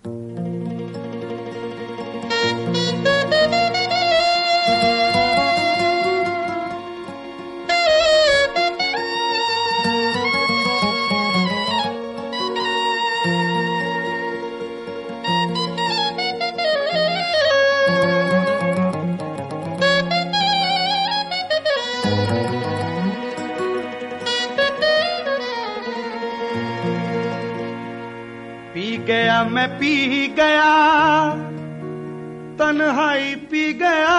मैं पी गया, तन्हाई पी गया,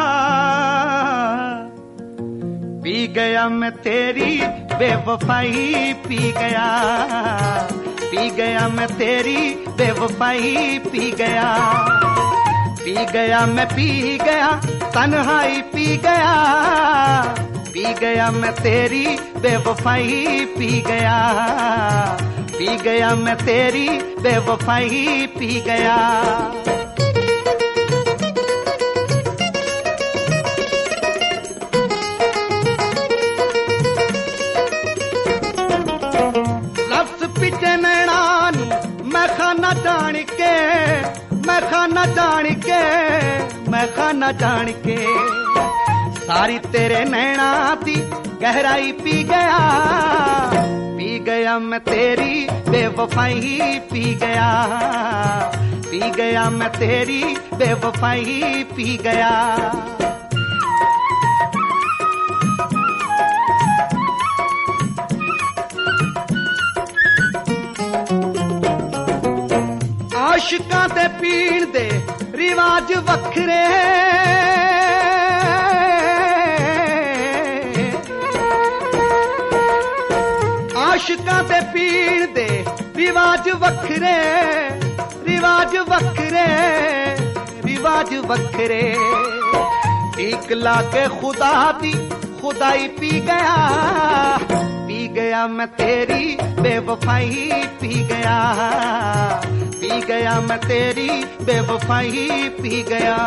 पी गया मैं तेरी बेवफाई पी गया, पी गया मैं तेरी बेवफाई पी गया, पी गया मैं पी गया, तन्हाई पी गया, पी गया मैं तेरी बेवफाई पी गया, पी गया मैं तेरी बेवफाई पी गया। लफ्ज़ पिछे नैना मैं खाना जान के, मैं खाना जान के, मैं खाना जान के, सारी तेरे नैना दी गहराई पी गया, पी गया मैं तेरी बेवफाई पी गया, पी गया मैं तेरी बेवफाई पी गया। आशिकां दे पीण दे रिवाज वखरे, आशिकां दे पीण दे रिवाज वखरे, रिवाज वखरे, रिवाज वखरे, एक लाके खुदा दी खुदाई पी गया, पी गया मैं तेरी बेवफाई पी गया, पी गया मैं तेरी बेवफाई पी गया।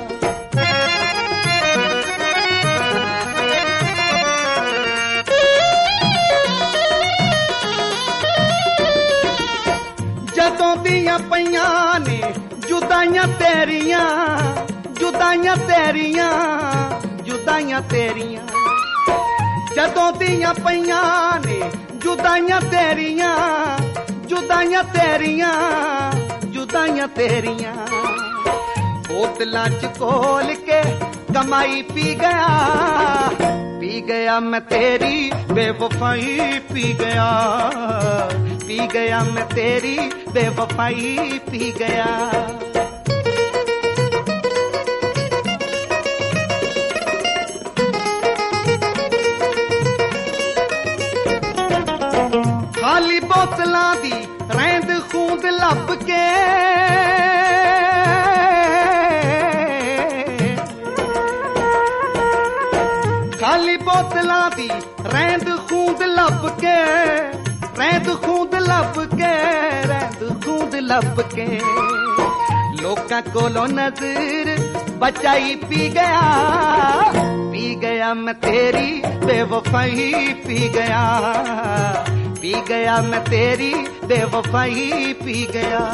जदों दियां पईयां ने जुदाइयां तेरियां, जुदाइयां तेरियां, जुदाइयां तेरियां, जदों दियां पईयां ने जुदाइयां तेरियां, जुदाइयां तेरियां, जुदाइयां तेरियां, बोतलां च घोल के कमाई पी गया, पी गया मैं तेरी बेवफाई पी गया, पी गया मैं तेरी बेवफाई पी गया। खाली बोतलां दी रैंद खूंद लब के, खाली बोतलां दी रैंद खूंद लब के, रैंद खूंद लब के, रैंद खूंद लब के, लोकां कोलों नजर बचाई पी गया, पी गया मैं तेरी बेवफाई पी गया, पी गया मैं तेरी बेवफाई पी गया।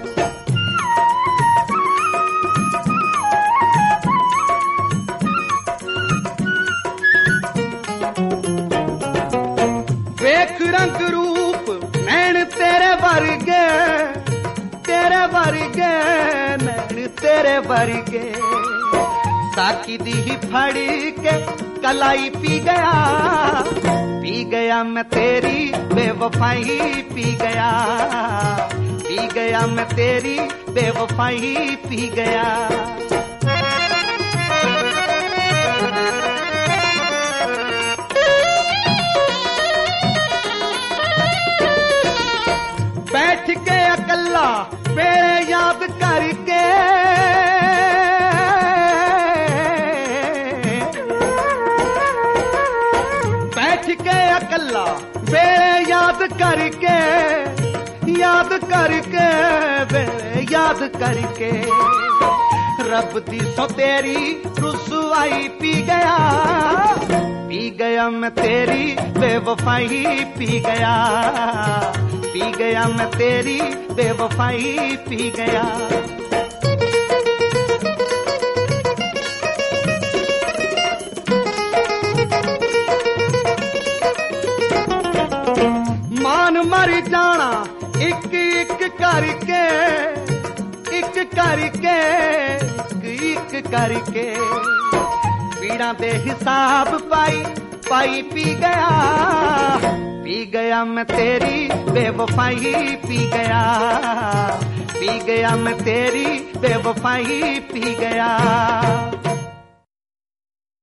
वेख रंग रूप नैन तेरे वर्गे, तेरे वर्गे, नैन तेरे वर्गे, साकी दी ही फड़ के कलाई पी गया, पी गया मैं तेरी बेवफाई पी गया, पी गया मैं तेरी बेवफाई पी गया। बैठ के अकल्ला मेरे याद करके, बैठ के अकल्ला मेरे याद करके, याद करके, मेरे याद करके, रब दी सो तेरी रुसवाई पी गया, पी गया मैं तेरी बेवफाई पी गया, पी गया मैं तेरी बेवफाई पी गया। मान मर जाना एक एक करके, एक करके, एक करके, पीड़ा बेहिसाब पाई पाई पी गया मैं तेरी बेवफाई पी गया मैं तेरी बेवफाई पी गया।